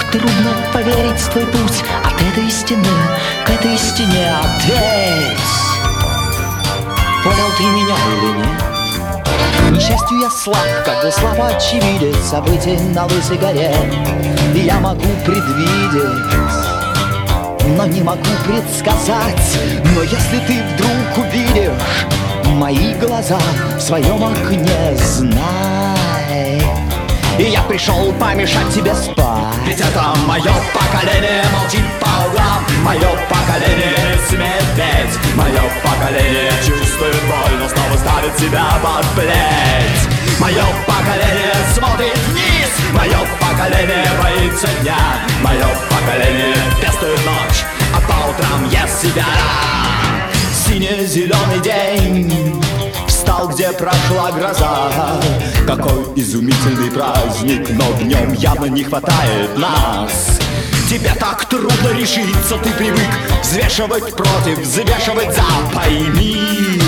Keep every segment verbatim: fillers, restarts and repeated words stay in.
трудно поверить в твой путь от этой стены к этой стене. Ответь, понял ты меня или нет? К несчастью я слаб, как бы слабо очевидец событий на лысой горе. И я могу предвидеть, но не могу предсказать. Но если ты вдруг увидишь мои глаза в своем окне, знай, и я пришел помешать тебе спать. Ведь это мое поколение молчит по углам, мое поколение не смеет петь, мое поколение чувствует боль, но снова ставит себя под плеть. Мое поколение смотрит вниз, мое поколение боится дня, мое поколение пестует ночь, а по утрам ест себя. Сине-зеленый день встал, где прошла гроза. Какой изумительный праздник, но в нем явно не хватает нас. Тебе так трудно решиться, ты привык взвешивать против, взвешивать за. Пойми,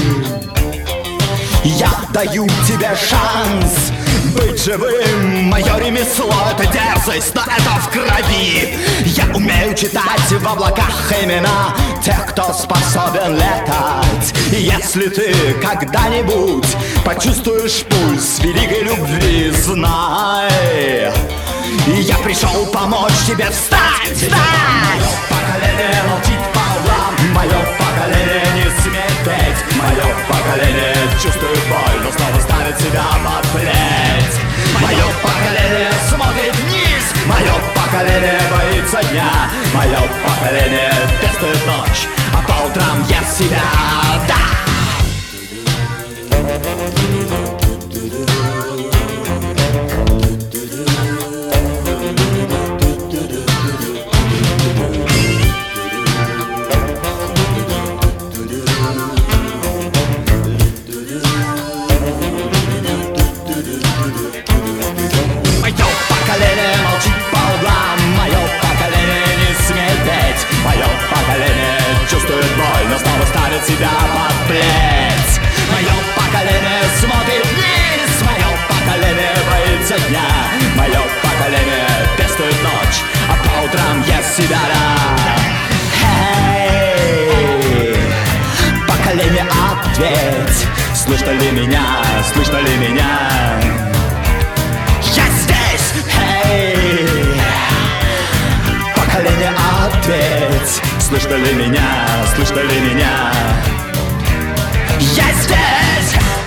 я даю тебе шанс быть живым. Мое ремесло — это дерзость, но это в крови. Я умею читать в облаках имена тех, кто способен летать. И если ты когда-нибудь почувствуешь пульс великой любви, знай, я пришел помочь тебе встать, встать! Мое поколение молчит по углам, мое поколение не смеет петь, мое поколение чувствует боль, но снова ставит себя под плеть. Мое поколение смотрит вниз, мое поколение боится дня, мое поколение пестует ночь, а по утрам ест себя. Да! Чувствует боль, но снова ставит себя под плеть. Мое поколение смотрит вниз, мое поколение боится дня, мое поколение пестует ночь, а по утрам ест себя. Эй, поколение, ответь, слышно ли меня, слышно ли меня? Я здесь! Эй, поколение, ответь, слышно ли меня, слышно ли меня? Я здесь!